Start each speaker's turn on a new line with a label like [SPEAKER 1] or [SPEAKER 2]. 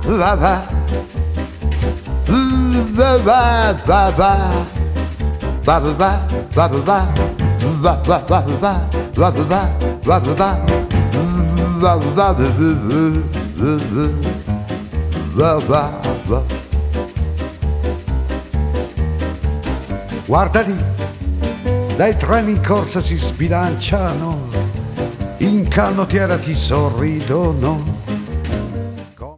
[SPEAKER 1] va va va va va va va va va va va va va va va va va va va va. Guarda lì, dai treni in corsa si sbilanciano, in canottiera ti sorridono,